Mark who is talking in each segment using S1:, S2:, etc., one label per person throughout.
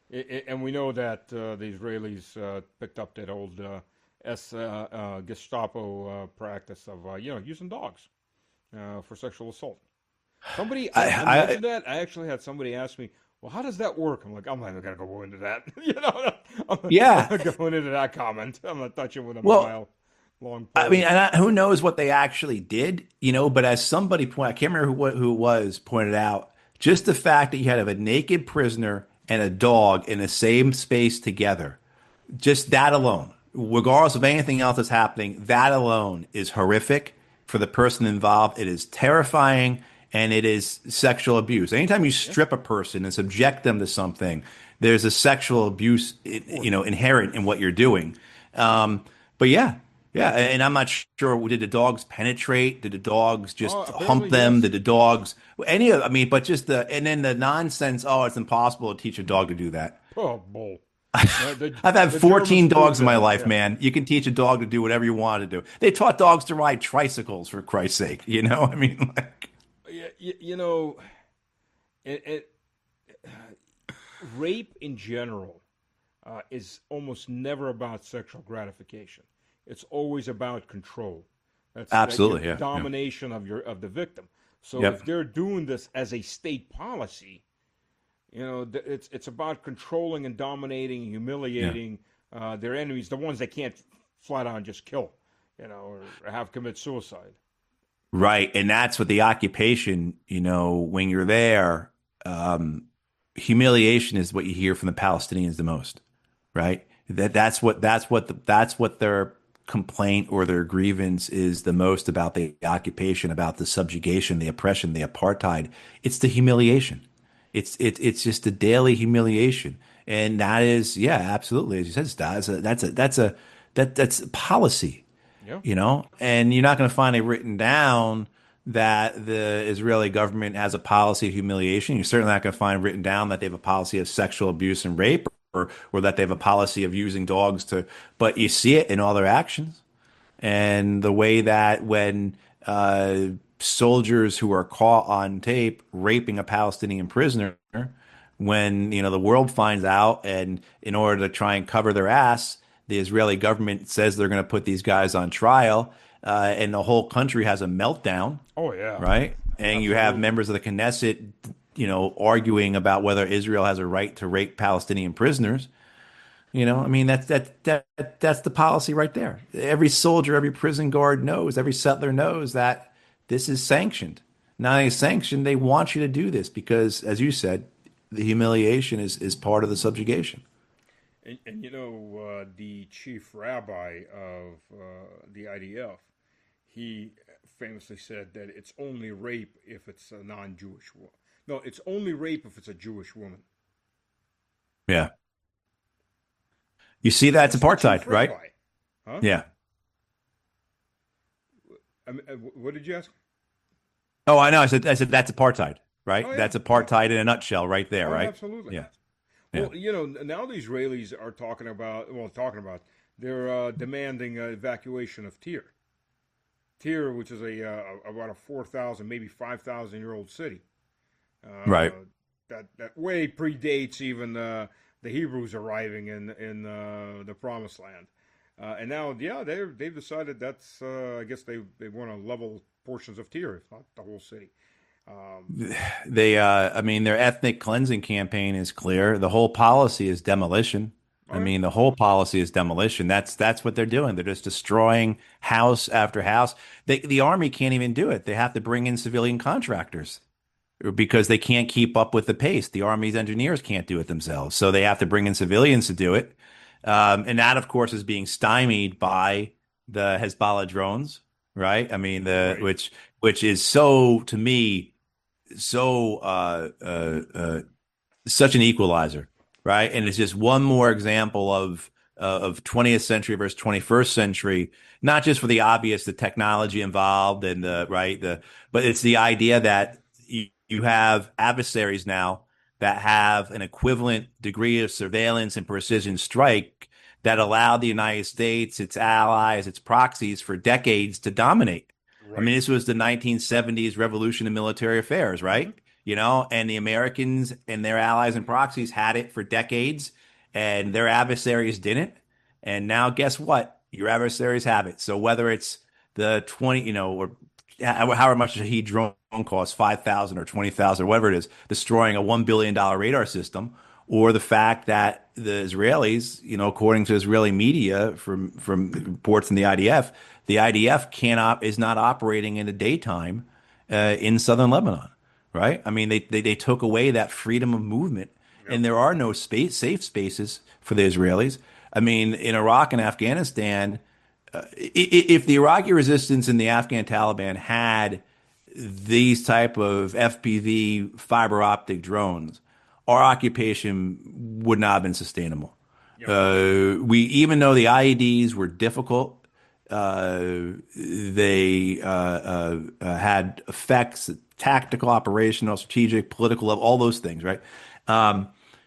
S1: And we know that the Israelis picked up that old Gestapo practice of using dogs for sexual assault. Somebody I
S2: I
S1: mentioned that. I actually had somebody ask me, "Well, how does that work?" I'm like, "I'm not even gonna go into that. I'm
S2: yeah.
S1: not going into that comment. I'm not touching with a
S2: Well,
S1: mile long
S2: I
S1: pole."
S2: mean, who knows what they actually did, but as somebody I can't remember who it was, pointed out, just the fact that you had a naked prisoner and a dog in the same space together, just that alone, regardless of anything else that's happening, that alone is horrific for the person involved. It is terrifying and it is sexual abuse. Anytime you
S1: Yeah,
S2: strip a person and subject them to something, there's a sexual abuse,
S1: of course.
S2: inherent in what you're doing. But yeah, yeah, and I'm not sure. Did the dogs penetrate? Did the dogs just hump
S1: Apparently,
S2: them?
S1: yes.
S2: Did the dogs any of? I mean, but just and then the nonsense. Oh, it's impossible to teach a dog to do that.
S1: Oh, bull.
S2: I've had
S1: The Germans
S2: 14
S1: proved
S2: dogs in my
S1: that.
S2: life,
S1: Yeah.
S2: man. You can teach a dog to do whatever you want to do. They taught dogs to ride tricycles, for Christ's sake. I mean, like,
S1: Yeah, it, it, rape in general is almost never about sexual gratification. It's always about control. That's that
S2: absolutely, yeah, yeah,
S1: domination of the victim. So
S2: yep,
S1: if they're doing this as a state policy, it's about controlling and dominating,
S2: yeah.
S1: humiliating their enemies, the ones they can't flat out just kill, or have commit suicide.
S2: Right, and that's what the occupation. When you're there, humiliation is what you hear from the Palestinians the most. Right? That's what their complaint or their grievance is the most about the occupation, about the subjugation, the oppression, the apartheid. It's the humiliation. It's just the daily humiliation, and that is, yeah, absolutely, as you said, that's a policy,
S1: Yeah.
S2: and you're not going to find it written down that the Israeli government has a policy of humiliation. You're certainly not going to find written down that they have a policy of sexual abuse and rape, or that they have a policy of using dogs to, but you see it in all their actions. And the way that when soldiers who are caught on tape raping a Palestinian prisoner, when the world finds out, and in order to try and cover their ass, the Israeli government says they're going to put these guys on trial, and the whole country has a meltdown,
S1: Oh yeah.
S2: right? And you have
S1: Absolutely.
S2: members of the Knesset, arguing about whether Israel has a right to rape Palestinian prisoners. I mean, that's the policy right there. Every soldier, every prison guard knows, every settler knows that this is sanctioned. Not only sanctioned, they want you to do this because, as you said, the humiliation is part of the subjugation.
S1: And the chief rabbi of the IDF, he famously said that it's only rape if it's a non-Jewish woman. No, it's only rape if it's a Jewish woman.
S2: Yeah. You see, that's
S1: That's the chief
S2: apartheid, right?
S1: rabbi, huh?
S2: Yeah.
S1: I mean, what did you ask?
S2: Oh, I know. I said that's apartheid,
S1: Oh
S2: right?
S1: yeah,
S2: That's
S1: yeah.
S2: apartheid in a nutshell, right there,
S1: Oh,
S2: right?
S1: absolutely.
S2: Yeah. Yeah.
S1: Well, now the Israelis are they're demanding evacuation of Tyre. Tyre, which is about a 4,000, maybe 5,000-year-old city.
S2: Right.
S1: Uh, that way predates even the Hebrews arriving in the Promised Land. And now, yeah, they've decided that's I guess they want to level portions of Tyre, if not the whole city. Um,
S2: I mean, their ethnic cleansing campaign is clear. The whole policy is demolition. I
S1: oh yeah,
S2: mean, the whole policy is demolition. That's what they're doing. They're just destroying house after house. The army can't even do it. They have to bring in civilian contractors because they can't keep up with the pace. The army's engineers can't do it themselves, so they have to bring in civilians to do it. And that, of course, is being stymied by the Hezbollah drones, right? I mean, the
S1: right.
S2: which is so to me so such an equalizer, right? And it's just one more example of 20th century versus 21st century, not just for the obvious, the technology involved and the right, but it's the idea that you have adversaries now that have an equivalent degree of surveillance and precision strike that allow the United States, its allies, its proxies for decades to dominate. I
S1: Right.
S2: mean, this was the 1970s revolution in military affairs,
S1: Mm-hmm.
S2: right? and the Americans and their allies and proxies had it for decades, and their adversaries didn't. And now, guess what? Your adversaries have it. So whether it's the 20, or however much a Shahed drone costs, 5,000 or 20,000 or whatever it is, destroying a $1 billion radar system, or the fact that the Israelis, according to Israeli media from reports in the IDF cannot is not operating in the daytime in southern Lebanon, right? I mean, they took away that freedom of movement,
S1: Yep.
S2: and there are no safe spaces for the Israelis. I mean, in Iraq and Afghanistan, if the Iraqi resistance and the Afghan Taliban had these type of FPV fiber optic drones, our occupation would not have been sustainable.
S1: Yep.
S2: We even though the IEDs were difficult, they had effects, tactical, operational, strategic, political level, all those things, right? Um,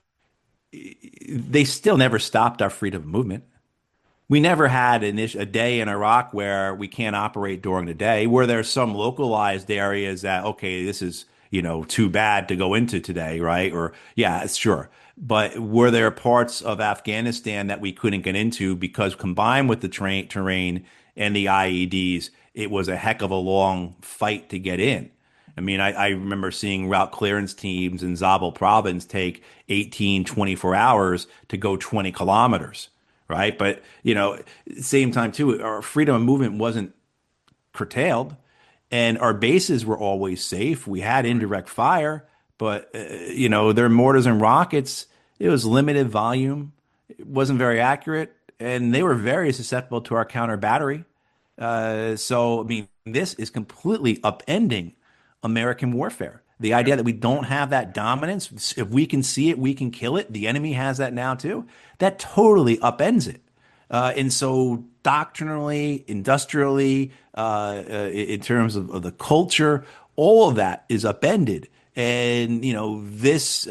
S2: they still never stopped our freedom of movement. We never had a day in Iraq where we can't operate during the day, where there's some localized areas that, okay, this is, too bad to go into today, right? Or, yeah, it's sure. But were there parts of Afghanistan that we couldn't get into because combined with the terrain and the IEDs, it was a heck of a long fight to get in. I mean, I remember seeing route clearance teams in Zabul province take 18, 24 hours to go 20 kilometers, right? But, same time too, our freedom of movement wasn't curtailed, and our bases were always safe. We had indirect fire, but, their mortars and rockets, it was limited volume. It wasn't very accurate, and they were very susceptible to our counter battery. So, I mean, this is completely upending American warfare. The idea that we don't have that dominance, if we can see it, we can kill it. The enemy has that now too. That totally upends it. And so, doctrinally, industrially, in terms of the culture, all of that is upended. And this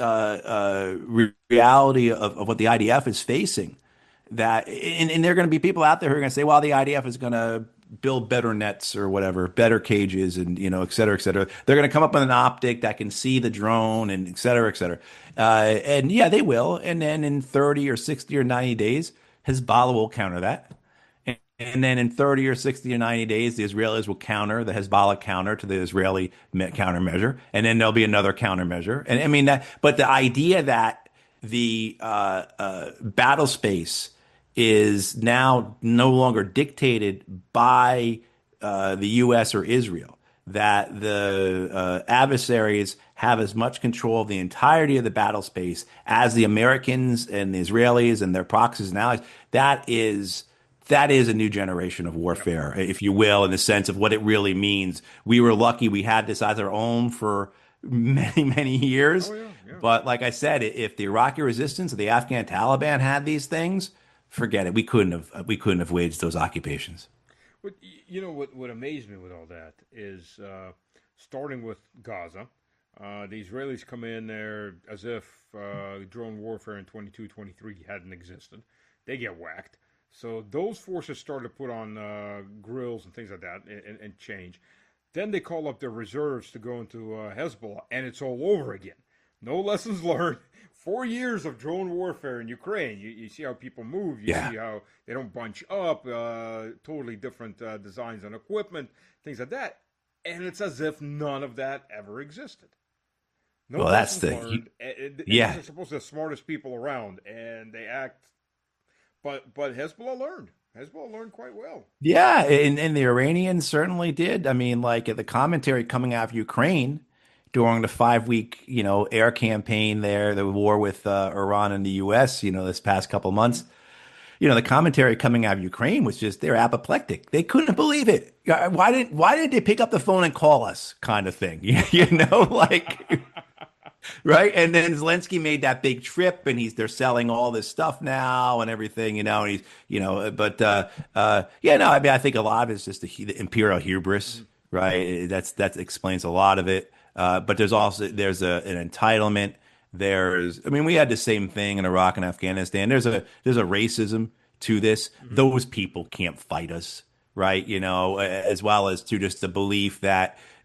S2: reality of what the IDF is facing, and there are going to be people out there who are going to say, well, the IDF is going to build better nets or whatever, better cages, and et cetera, et cetera. They're going to come up with an optic that can see the drone, and et cetera, et cetera. And yeah, they will. And then in 30 or 60 or 90 days, Hezbollah will counter that. And then in 30 or 60 or 90 days, the Israelis will counter the Hezbollah counter to the Israeli countermeasure. And then there'll be another countermeasure. And I mean but the idea that the battle space is now no longer dictated by the U.S. or Israel, that the adversaries have as much control of the entirety of the battle space as the Americans and the Israelis and their proxies and allies. That is a new generation of warfare, if you will, in the sense of what it really means. We were lucky we had this as our own for many, many years.
S1: Oh, yeah, yeah.
S2: But like I said, if the Iraqi resistance or the Afghan Taliban had these things, forget it. We couldn't have waged those occupations.
S1: But what amazed me with all that is starting with Gaza. The Israelis come in there as if drone warfare in 22, 23 hadn't existed. They get whacked. So those forces start to put on grills and things like that and change. Then they call up their reserves to go into Hezbollah, and it's all over again. No lessons learned. 4 years of drone warfare in Ukraine. You see how people move. You see how they don't bunch up. Totally different designs on equipment, things like that. And it's as if none of that ever existed. No
S2: Well, that's
S1: lessons
S2: the
S1: learned.
S2: yeah.
S1: These are supposed to be the smartest people around, and they act. But Hezbollah learned. Hezbollah learned quite well.
S2: Yeah, and the Iranians certainly did. I mean, like the commentary coming out of Ukraine during the 5 week, air campaign there, the war with Iran and the U.S., this past couple months, the commentary coming out of Ukraine was just they're apoplectic. They couldn't believe it. Why didn't they pick up the phone and call us? Kind of thing, like. Right. And then Zelensky made that big trip and they're selling all this stuff now and everything, and he's, yeah, no, I mean, I think a lot of it's just the imperial hubris, right? That explains a lot of it. But there's an entitlement. We had the same thing in Iraq and Afghanistan. There's a racism to this. Those people can't fight us, right? As well as to just the belief that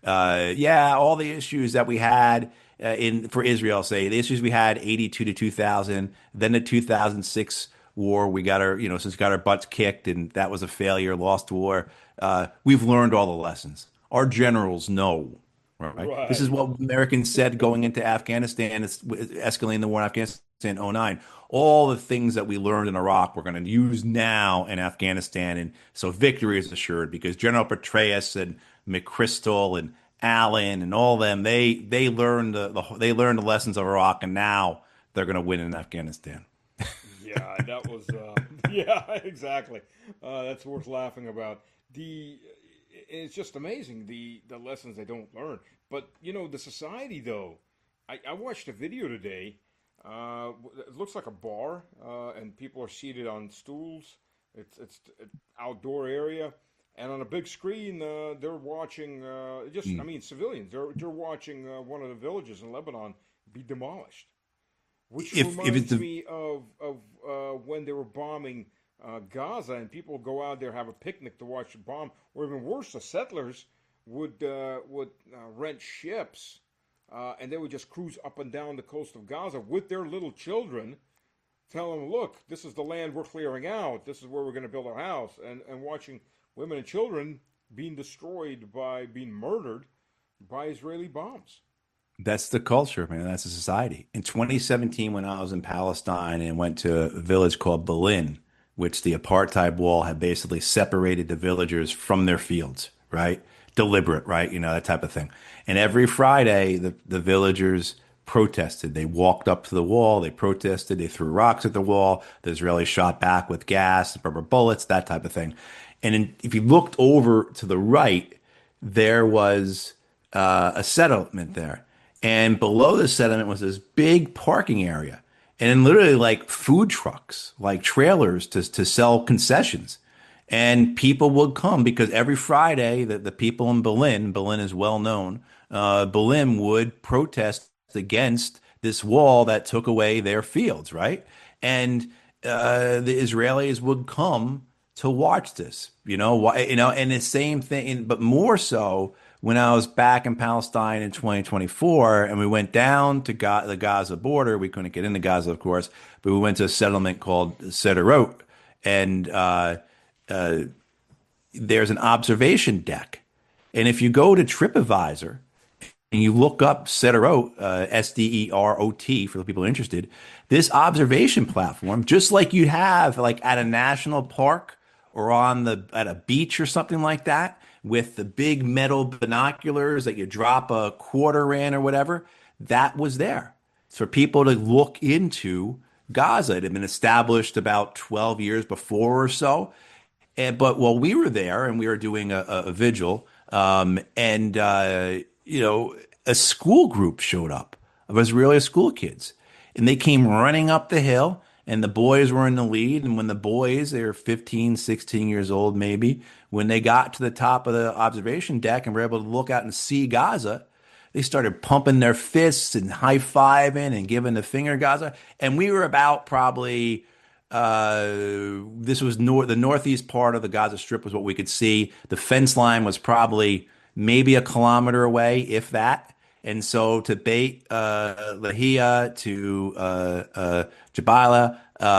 S2: Yeah, all the issues that we had in for Israel, say the issues we had 82 to 2000, then the 2006 war, we got our, since we got our butts kicked and that was a failure, lost war. We've learned all the lessons. Our generals know, right? This is
S1: Right.
S2: what Americans said going into Afghanistan, it's escalating the war in Afghanistan in '09. All the things that we learned in Iraq, we're going to use now in Afghanistan. And so victory is assured because General Petraeus and McChrystal and Allen and all them, they learned they learned the lessons of Iraq, and now they're going to win in Afghanistan.
S1: Yeah, that was yeah, exactly. That's worth laughing about. The It's just amazing the lessons they don't learn. But the society though. I watched a video today. It looks like a bar, and people are seated on stools. It's an outdoor area, and on a big screen, they're watching. I mean, civilians. They're watching one of the villages in Lebanon be demolished, which
S2: If it's
S1: reminds
S2: the
S1: me of when they were bombing Gaza, and people go out there have a picnic to watch the bomb, or even worse, the settlers would rent ships, and they would just cruise up and down the coast of Gaza with their little children, tell them, "Look, this is the land we're clearing out. This is where we're going to build our house," and watching women and children being destroyed by being murdered by Israeli bombs.
S2: That's the culture, man. That's the society. In 2017, when I was in Palestine and went to a village called Berlin, which the apartheid wall had basically separated the villagers from their fields, right? Deliberate, right? That type of thing. And every Friday, the villagers protested. They walked up to the wall, they protested, they threw rocks at the wall. The Israelis shot back with gas, rubber bullets, that type of thing. If you looked over to the right, there was a settlement there. And below the settlement was this big parking area. And then literally like food trucks, like trailers to sell concessions. And people would come because every Friday, the people in Berlin is well known, Berlin would protest against this wall that took away their fields, right? And the Israelis would come to watch this, and the same thing, but more so when I was back in Palestine in 2024, and we went down to the Gaza border. We couldn't get into Gaza, of course, but we went to a settlement called Sderot, and there's an observation deck. And if you go to TripAdvisor and you look up Sderot, Sderot, for the people interested, this observation platform, just like you'd have like at a national park or at a beach or something like that, with the big metal binoculars that you drop a quarter in or whatever, that was there. It's for people to look into Gaza. It had been established about 12 years before or so. But while we were there and we were doing a vigil, a school group showed up of Israeli school kids, and they came running up the hill, and the boys were in the lead. And when the boys, they were 15, 16 years old, maybe, when they got to the top of the observation deck and were able to look out and see Gaza, they started pumping their fists and high-fiving and giving the finger Gaza. And we were about probably this was the northeast part of the Gaza Strip was what we could see. The fence line was probably maybe a kilometer away, if that. And so to Beit Lahia, to Jabalia,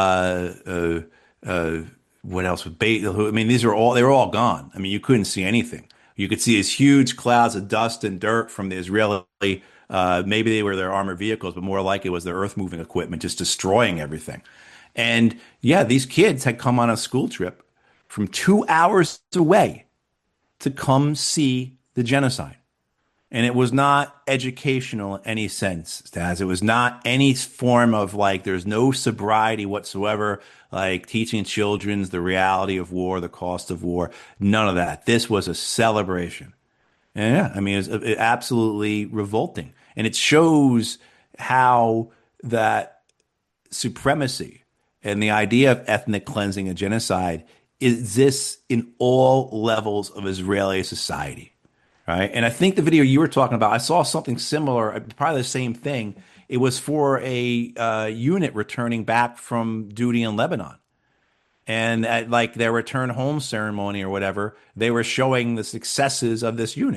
S2: what else was Beit? I mean, they were all gone. I mean, you couldn't see anything. You could see these huge clouds of dust and dirt from the Israeli. Maybe they were their armored vehicles, but more like it was their earth moving equipment, just destroying everything. And yeah, these kids had come on a school trip from 2 hours away to come see the genocide. And it was not educational in any sense, Stas. It was not any form of like, there's no sobriety whatsoever, like teaching children the reality of war, the cost of war, none of that. This was a celebration. And yeah, I mean, it's absolutely revolting. And it shows how that supremacy and the idea of ethnic cleansing and genocide exists in all levels of Israeli society, right? And I think the video you were talking about, I saw something similar, probably the same thing. It was for a unit returning back from duty in Lebanon. And at like their return home ceremony or whatever, they were showing the successes of this unit.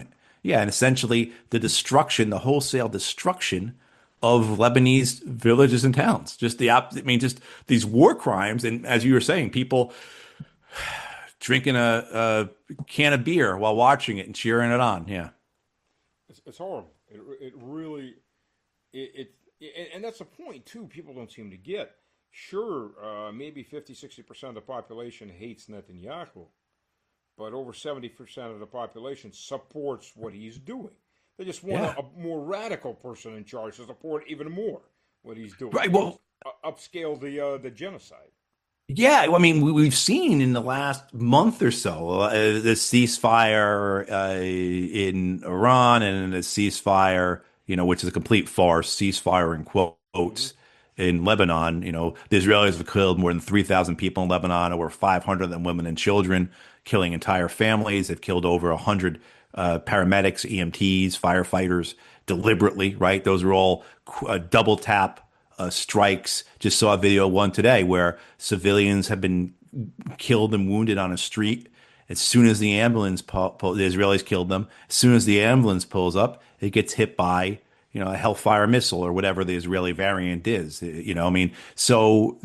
S2: Yeah, and essentially the destruction, the wholesale destruction of Lebanese villages and towns. Just I mean, just these war crimes, and as you were saying, people drinking a can of beer while watching it and cheering it on. Yeah.
S1: It's horrible. It really and that's the point too. People don't seem to get. Sure, maybe 50-60% of the population hates Netanyahu, but over 70% of the population supports what he's doing. They just want
S2: Yeah.
S1: a more radical person in charge to support even more what he's doing.
S2: Right. Well,
S1: Upscale the genocide.
S2: yeah. I mean, we've seen in the last month or so the ceasefire in Iran and the ceasefire, which is a complete farce, ceasefire in
S1: Mm-hmm.
S2: quotes in Lebanon. The Israelis have killed more than 3,000 people in Lebanon, over 500 of them women and children, killing entire families. They've killed over 100 paramedics, EMTs, firefighters deliberately, right? Those are all double tap strikes. Just saw a video one today where civilians have been killed and wounded on a street. As soon as the the Israelis killed them. As soon as the ambulance pulls up, it gets hit by a Hellfire missile or whatever the Israeli variant is. I mean, so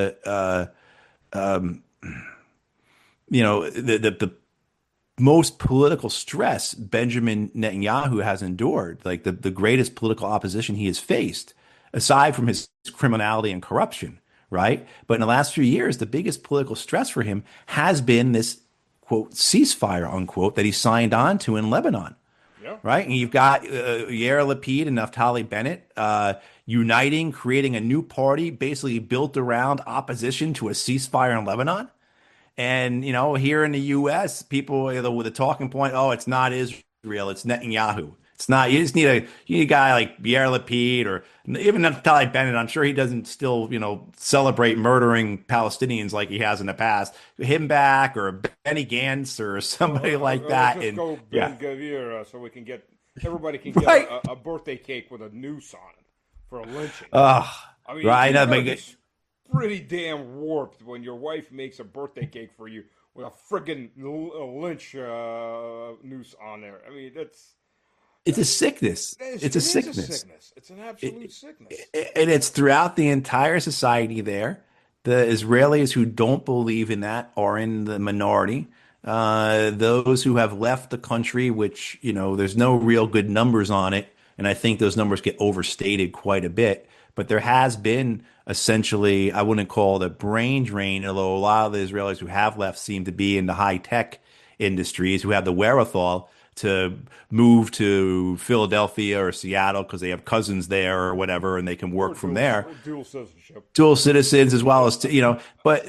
S2: the most political stress Benjamin Netanyahu has endured, like the greatest political opposition he has faced, aside from his criminality and corruption, right? But in the last few years, the biggest political stress for him has been this quote ceasefire unquote that he signed on to in Lebanon,
S1: Yeah.
S2: right? And you've got Yair Lapid and Naftali Bennett uniting, creating a new party basically built around opposition to a ceasefire in Lebanon. And here in the U.S., people with a talking point, oh, it's not Israel, it's Netanyahu. It's not. You need a guy like Yair Lapid or even Naftali Bennett. I'm sure he doesn't still celebrate murdering Palestinians like he has in the past. Him back or Benny Gantz or somebody like
S1: Let's
S2: that.
S1: just
S2: And
S1: go
S2: yeah,
S1: Ben Gavir so we can get everybody can get
S2: right.
S1: a birthday cake with a noose on it for a lynching.
S2: Oh,
S1: I mean,
S2: right.
S1: you
S2: I
S1: gotta
S2: mean,
S1: be pretty damn warped when your wife makes a birthday cake for you with a friggin' lynch noose on there. I mean,
S2: it's a sickness.
S1: it
S2: It's a
S1: is a
S2: sickness.
S1: sickness. It's an absolute sickness.
S2: And it's throughout the entire society there. The Israelis who don't believe in that are in the minority. Those who have left the country, which, there's no real good numbers on it. And I think those numbers get overstated quite a bit. But there has been essentially, I wouldn't call it a brain drain, although a lot of the Israelis who have left seem to be in the high tech industries who have the wherewithal to move to Philadelphia or Seattle because they have cousins there or whatever, and they can work from there.
S1: Or dual citizenship.
S2: Dual citizens as well as but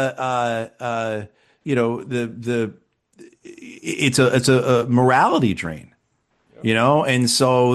S2: the it's a morality drain, and so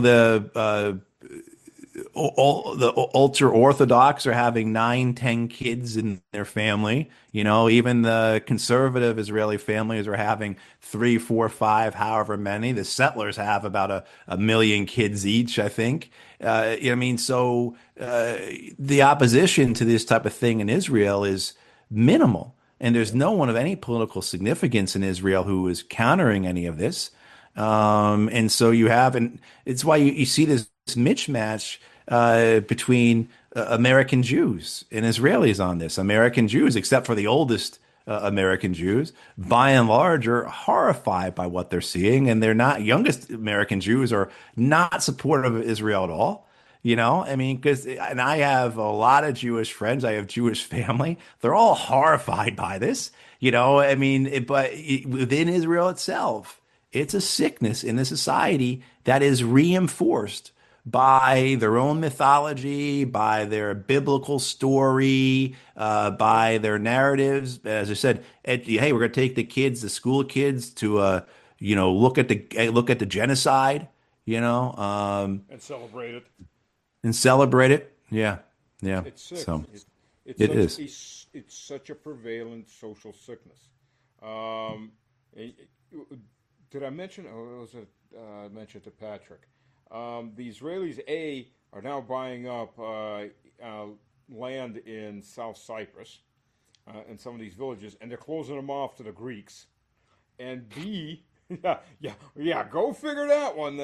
S2: the ultra orthodox are having 9, 10 kids in their family. Even the conservative Israeli families are having 3, 4, 5, however many. The settlers have about a million kids each, I think. I mean, so the opposition to this type of thing in Israel is minimal. And there's no one of any political significance in Israel who is countering any of this. And so and it's why you see this mismatch between American Jews and Israelis on this. American Jews, except for the oldest American Jews, by and large, are horrified by what they're seeing, and they're not. Youngest American Jews are not supportive of Israel at all. I mean, and I have a lot of Jewish friends. I have Jewish family. They're all horrified by this. I mean, within Israel itself, it's a sickness in the society that is reinforced by their own mythology, by their biblical story, by their narratives. As I said, hey, we're going to take the school kids to, look at the genocide,
S1: And celebrate it.
S2: and celebrate it. Yeah, yeah.
S1: It's sick.
S2: So
S1: It's
S2: it
S1: such
S2: is.
S1: it's such a prevalent social sickness. Um, eh, did I mention? Or was it mentioned to Patrick? The Israelis are now buying up land in South Cyprus in some of these villages, and they're closing them off to the Greeks. And B, Yeah. Go figure that one.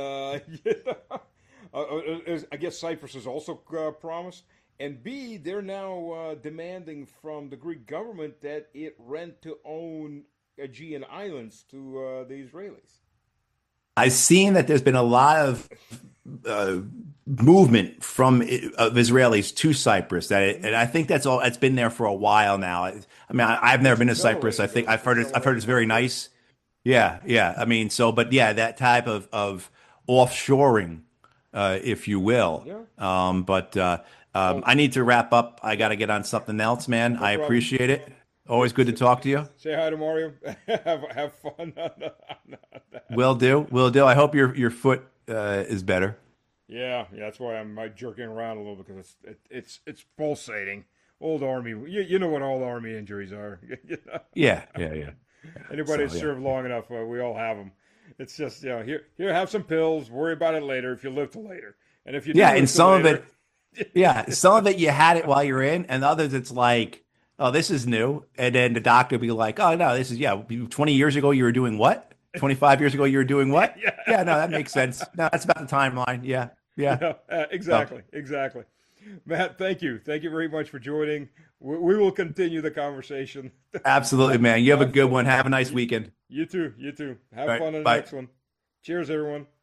S1: I guess Cyprus is also promised. And B, they're now demanding from the Greek government that it rent to own Aegean islands to the Israelis.
S2: I've seen that there's been a lot of uh, movement of Israelis to Cyprus. And I think that's all. It's been there for a while now. I mean, I've never
S1: It's
S2: been to Cyprus. I
S1: accelerating,
S2: think
S1: though. It's
S2: I've heard it's
S1: accelerating
S2: very
S1: quite a bit.
S2: nice. Yeah, yeah. I mean, but yeah, that type of offshoring, if you will.
S1: Yeah.
S2: But
S1: Well,
S2: I need to wrap up. I got to get on something else, man.
S1: no
S2: I
S1: problem.
S2: appreciate it.
S1: Say,
S2: Always good to
S1: say,
S2: talk to you.
S1: say hi to Mario. Have fun on that.
S2: Will do. Will do. I hope your foot is better.
S1: Yeah. That's why I'm jerking around a little because it's pulsating. Old army. You know what old army injuries are. You know?
S2: Yeah, yeah, yeah.
S1: Anybody
S2: So
S1: that's
S2: yeah.
S1: served long enough, we all have them. It's just here, have some pills. Worry about it later if you live till later. And if you do
S2: Yeah, and
S1: live till
S2: some of
S1: later,
S2: it, yeah, some of it you had it while you're in, and others it's like, oh, this is new. And then the doctor will be like, oh, no, this is, yeah, 20 years ago you were doing what? 25 years ago you were doing what?
S1: yeah,
S2: Yeah, no, that makes sense. No, that's about the timeline. Yeah, yeah.
S1: yeah,
S2: So
S1: exactly. Matt, thank you very much for joining. We will continue the conversation.
S2: absolutely, man. You have a
S1: Have
S2: good
S1: fun.
S2: one. Have a nice
S1: You,
S2: weekend.
S1: you too.
S2: All
S1: Have
S2: right,
S1: fun on the
S2: bye.
S1: next one. Cheers, everyone.